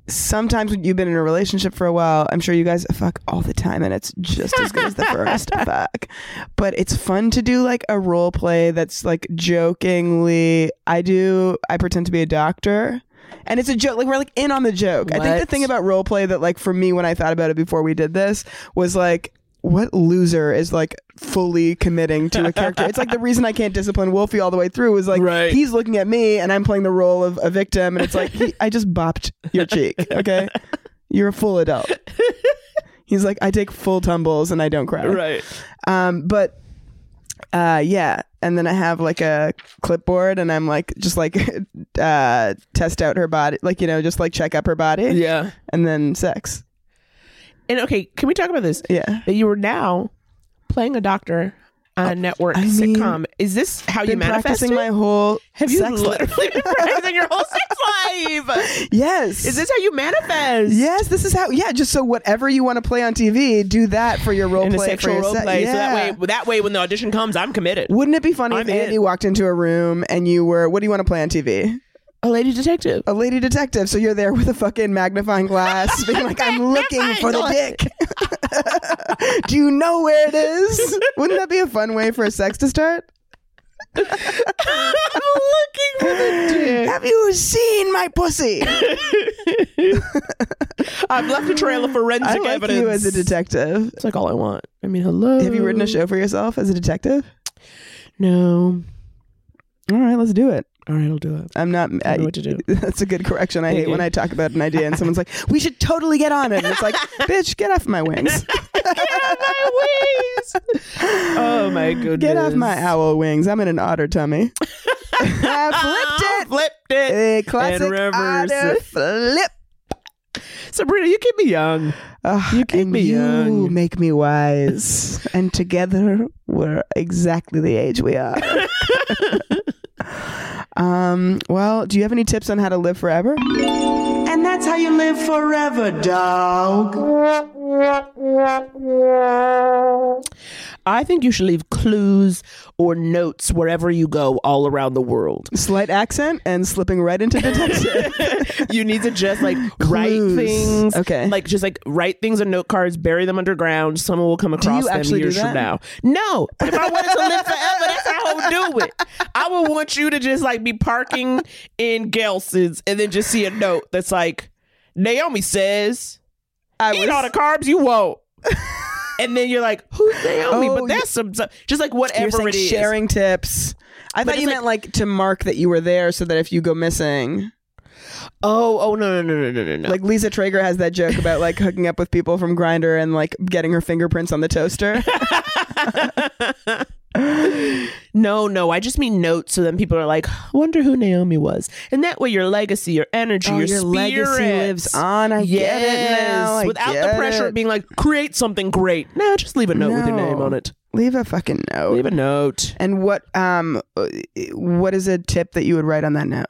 sometimes when you've been in a relationship for a while, I'm sure you guys fuck all the time and it's just as good as the first fuck. But it's fun to do like a role play that's like jokingly, I do, I pretend to be a doctor. And it's a joke, like we're like in on the joke. What? I think the thing about role play that like for me when I thought about it before we did this was like, what loser is like fully committing to a character? It's like the reason I can't discipline Wolfie all the way through is like Right. he's looking at me and I'm playing the role of a victim and it's like he, I just bopped your cheek, okay? You're a full adult. He's like, I take full tumbles and I don't cry. Right. Um, but uh, yeah, and then I have like a clipboard and I'm like just like uh, test out her body, like you know, just like check up her body, Yeah. and then sex. And okay, can we talk about this? Yeah. That you were now playing a doctor on a network I mean, sitcom. Is this how you Been manifest practicing it? my whole Have you sex life. literally been practicing your whole sex life? Yes. Is this how you manifest? Yes, this is how. Yeah, just so whatever you want to play on T V, do that for your role In a play. sexual for your role se- play. Yeah. So that way, that way, when the audition comes, I'm committed. Wouldn't it be funny I'm if in. Andy walked into a room and you were, what do you want to play on T V? A lady detective. A lady detective. So you're there with a fucking magnifying glass, being like, I'm looking for the dick. Do you know where it is? Wouldn't that be a fun way for a sex to start? I'm looking for the dick. Have you seen my pussy? I've left a trail of forensic I like evidence. you as a detective. It's like all I want. I mean, hello. Have you written a show for yourself as a detective? No. All right, let's do it. All right, I'll do it. I'm not. I don't know what to do. That's a good correction. I Thank hate you. when I talk about an idea and someone's like, "We should totally get on it." And it's like, "Bitch, get off my wings! Get off my wings! Oh my goodness! Get off my owl wings! I'm in an otter tummy." I flipped it. Flipped it. A classic And reverse otter it. flip. Sabrina, you keep me young. Ah, You keep and me you young. make me wise, and together we're exactly the age we are. um. Well, do you have any tips on how to live forever? And that's how you live forever, dog. I think you should leave clues or notes wherever you go all around the world. Slight accent and slipping right into detective. You need to just like write Clues. things. Okay. Like just like write things on note cards, bury them underground. Someone will come across you them actually years do from that? now. No. But if I wanted to live forever, that's how I would do it. I would want you to just like be parking in Gelson's and then just see a note that's like, Naomi says, I eat all the carbs you won't. And then you're like, who's Naomi? Oh, but that's some, some just like You're whatever saying it is. sharing tips. I But thought it's you like- meant like to mark that you were there so that if you go missing. Oh, oh no, no, no, no, no, no, no. Like Lisa Traeger has that joke about like hooking up with people from Grindr and like getting her fingerprints on the toaster. No, no, I just mean notes so then people are like, wonder who Naomi was. And that way your legacy, your energy, Oh, your, your legacy spirit lives on. I yes. get it now. I Without get the pressure it. of being like, create something great. No, just leave a note with your No. name on it. Leave a fucking note. Leave a note. And what um what is a tip that you would write on that note?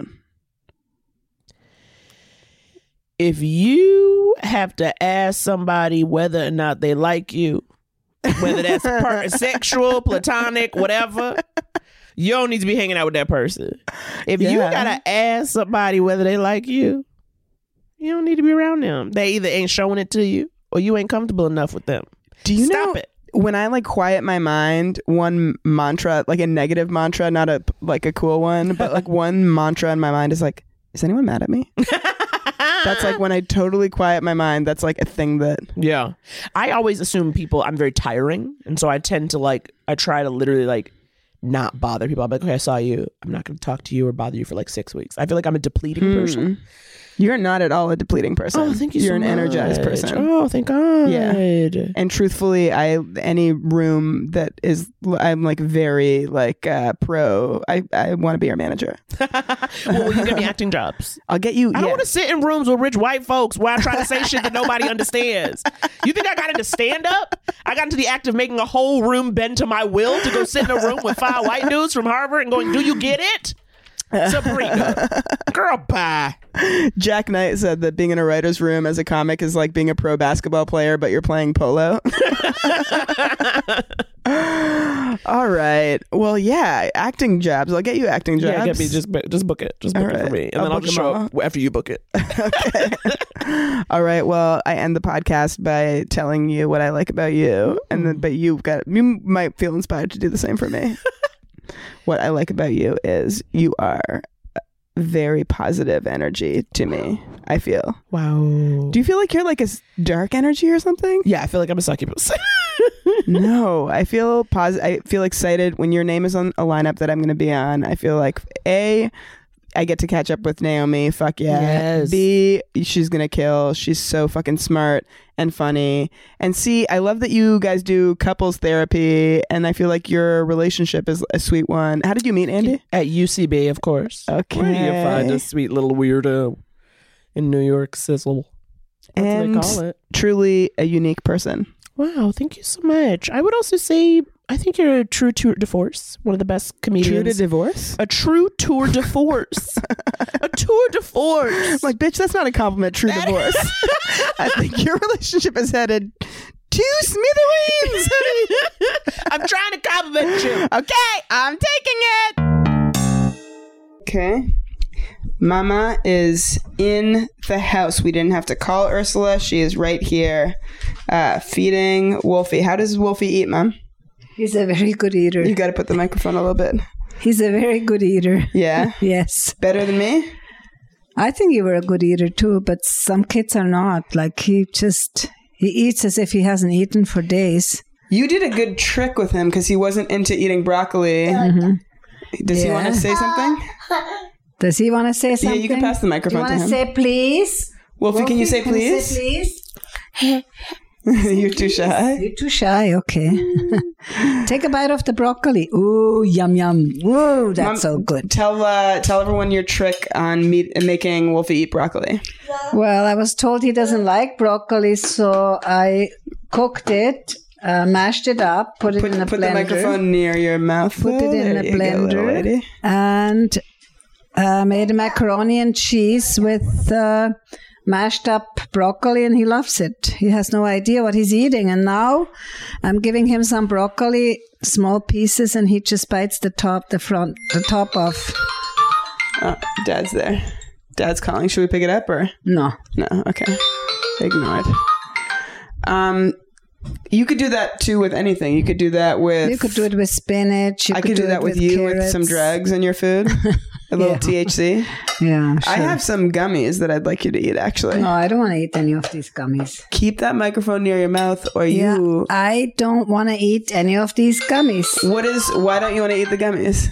If you have to ask somebody whether or not they like you, whether that's part sexual, platonic, whatever, you don't need to be hanging out with that person. If you Yeah. gotta ask somebody whether they like you, you don't need to be around them. They either ain't showing it to you or you ain't comfortable enough with them. Do you Stop know it. when I like quiet my mind, one mantra, like a negative mantra, not a like a cool one, but like one mantra in my mind is like, is anyone mad at me? That's like when I totally quiet my mind. That's like a thing that Yeah. I always assume people, I'm very tiring. And so I tend to like, I try to literally like not bother people. I'm like, okay, I saw you. I'm not going to talk to you or bother you for like six weeks. I feel like I'm a depleting person. you're not at all a depleting person. Oh, thank you You're so an much. energized person. Oh, thank God. Yeah. And truthfully, I any room that is I'm like very like uh, pro. I, I want to be your manager. Well, you get me acting jobs. I'll get you. I don't yeah. want to sit in rooms with rich white folks where I try to say shit that nobody understands. You think I got into stand up? I got into the act of making a whole room bend to my will to go sit in a room with five white dudes from Harvard and going, do you get it? Sabrina, girl, bye. Jack Knight said that being in a writer's room as a comic is like being a pro basketball player, but you're playing polo. All right. Well, Well, yeah, acting jobs. I'll get you acting jobs. Yeah, get me just just book it. Just book All it right. for me, and I'll then I'll book just them show all. up after you book it. Okay. All right. Well, I end the podcast by telling you what I like about you, and then but you've got you might feel inspired to do the same for me. What I like about you is you are very positive energy to me. I feel. Wow. Do you feel like you're like a s- dark energy or something? Yeah, I feel like I'm a succubus. No, I feel positive. I feel excited when your name is on a lineup that I'm going to be on. I feel like A, I get to catch up with Naomi. Fuck yeah. Yes. B, she's going to kill. She's so fucking smart and funny. And C, I love that you guys do couples therapy, and I feel like your relationship is a sweet one. How did you meet Andy? At U C B, of course. Okay. Where do you find a sweet little weirdo in New York sizzle? That's and what they call it. Truly a unique person. Wow, thank you so much. I would also say I think you're a true tour de force, one of the best comedians. True to divorce? A true tour de force. A tour de force. I'm like, bitch, that's not a compliment. True That- divorce. I think your relationship is headed to smithereens. I'm trying to compliment you. Okay, I'm taking it. Okay. Mama is in the house. We didn't have to call Ursula. She is right here uh, feeding Wolfie. How does Wolfie eat, Mom? He's a very good eater. You got to put the microphone a little bit. He's a very good eater. Yeah? Yes. Better than me? I think you were a good eater too, but some kids are not. Like he just, he eats as if he hasn't eaten for days. You did a good trick with him because he wasn't into eating broccoli. Mm-hmm. Does he Yeah. want to say something? Does he want to say something? Yeah, you can pass the microphone Do to you him. want to say please? Wolfie, can you say Can you please? say please? You're too shy. You're too shy. Okay. Take a bite of the broccoli. Ooh, yum yum. Ooh, that's Mom, so good. Tell uh, tell everyone your trick on meat, making Wolfie eat broccoli. Well, I was told he doesn't like broccoli, so I cooked it, uh, mashed it up, put it Put, in a put blender. the microphone near your mouth. Put it in There a you go, little blender lady. and uh, made a macaroni and cheese with uh, mashed up broccoli, and he loves it. He has no idea what he's eating. And now I'm giving him some broccoli, small pieces, and he just bites the top, the front, the top off. Oh, Dad's there. Dad's calling. Should we pick it up or No. no? Okay, ignore it. Um, you could do that too with anything. You could do that with. You could do it with spinach. You I could do, it that with, you with some carrots. drugs in your food. A little Yeah. T H C. Yeah, sure. I have some gummies that I'd like you to eat. Actually, No, I don't want to eat any of these gummies. keep that microphone near your mouth, or Yeah, you. I don't want to eat any of these gummies. What is? Why don't you want to eat the gummies?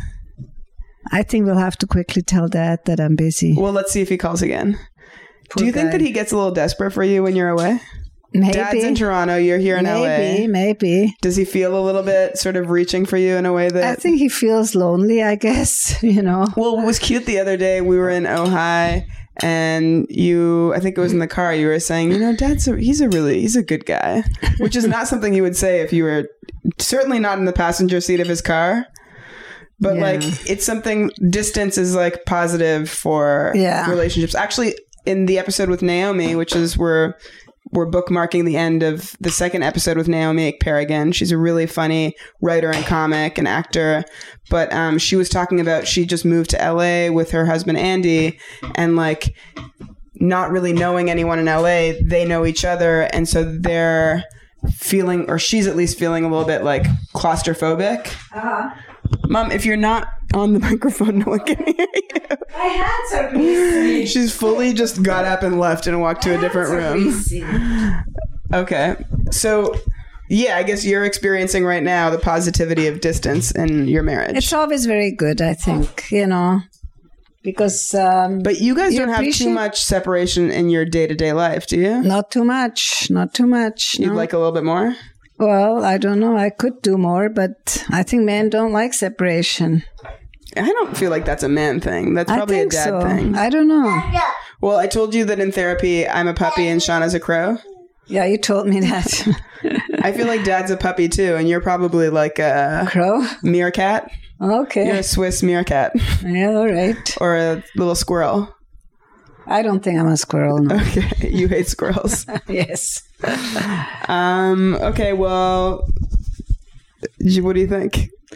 I think we'll have to quickly tell Dad that I'm busy. Well, let's see if he calls again. Poor Do you think guy. that he gets a little desperate for you when you're away? Maybe. Dad's in Toronto. You're here in maybe, L A. maybe. Does he feel a little bit sort of reaching for you in a way that? I think he feels lonely, I guess, you know. Well, what was cute the other day, we were in Ojai, and you, I think it was in the car, you were saying, you know, Dad's a, he's a really, he's a good guy, which is not something you would say if you were, certainly not in the passenger seat of his car. But Yeah. like, it's something, distance is like positive for Yeah. relationships. Actually, in the episode with Naomi, which is where we're bookmarking the end of the second episode with Naomi Paragon. She's a really funny writer and comic and actor. But um, she was talking about she just moved to L A with her husband, Andy, and like not really knowing anyone in L A, they know each other. And so they're feeling, or she's at least feeling a little bit like claustrophobic. Uh-huh. Mom, if you're not on the microphone, no one can hear you. My hands are greasy. She's fully just got up and left and walked to a different room. Okay. So, yeah, I guess you're experiencing right now the positivity of distance in your marriage. It's always very good, I think, you know, because... Um, but you guys you don't have too appreciate- much separation in your day-to-day life, do you? Not too much. Not too much. You'd no. like a little bit more? Well, I don't know. I could do more, but I think men don't like separation. I don't feel like that's a man thing. That's I probably a think dad so. thing. I don't know. Well, I told you that in therapy, I'm a puppy and Shauna's a crow. Yeah, you told me that. I feel like dad's a puppy too, and you're probably like a Crow? meerkat. Okay. You're a Swiss meerkat Yeah, all right. or a little squirrel. I don't think I'm a squirrel. No. Okay, you hate squirrels. Yes. Um. Okay. Well, what do you think?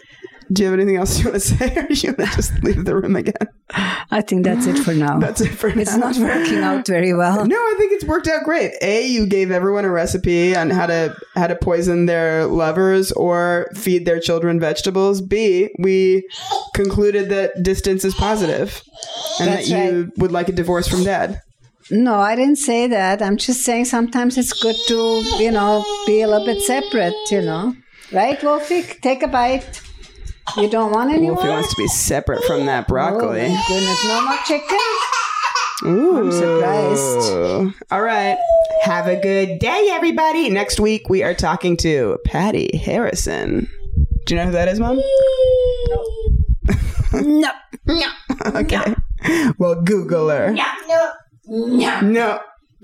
Do you have anything else you want to say, or do you want to just leave the room again? I think that's it for now. That's it for now. It's not working out very well. No, I think it's worked out great. A, you gave everyone a recipe on how to how to poison their lovers or feed their children vegetables. B, we concluded that distance is positive and That's that you right. would like a divorce from dad. No, I didn't say that. I'm just saying sometimes it's good to, you know, be a little bit separate, you know. Right, Wolfie? Take a bite. You don't want any Wolfie more? wants to be separate from that broccoli. Oh, my goodness. No more chicken? Ooh. I'm surprised. All right. Have a good day, everybody. Next week, we are talking to Patty Harrison. Do you know who that is, Mom? No. No. Okay. Well, Google her. No. No. No.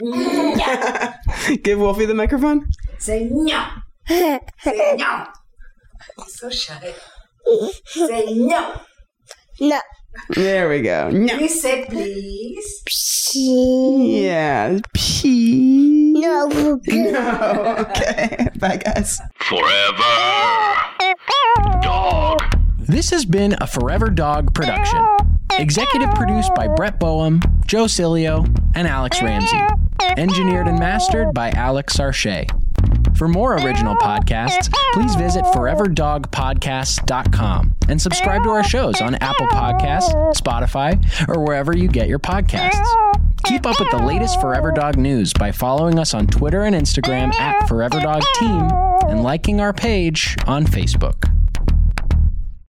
Give Wolfie the microphone. Say no. Say no. He's so shy. Say no. No. There we go. No. Please say please. Yeah. Pee. No. No. Okay. Bye, guys. Forever Dog. This has been a Forever Dog production. Executive produced by Brett Boehm, Joe Cilio, and Alex Ramsey. Engineered and mastered by Alex Sarche. For more original podcasts, please visit forever dog podcasts dot com and subscribe to our shows on Apple Podcasts, Spotify, or wherever you get your podcasts. Keep up with the latest Forever Dog news by following us on Twitter and Instagram at Forever Dog Team and liking our page on Facebook.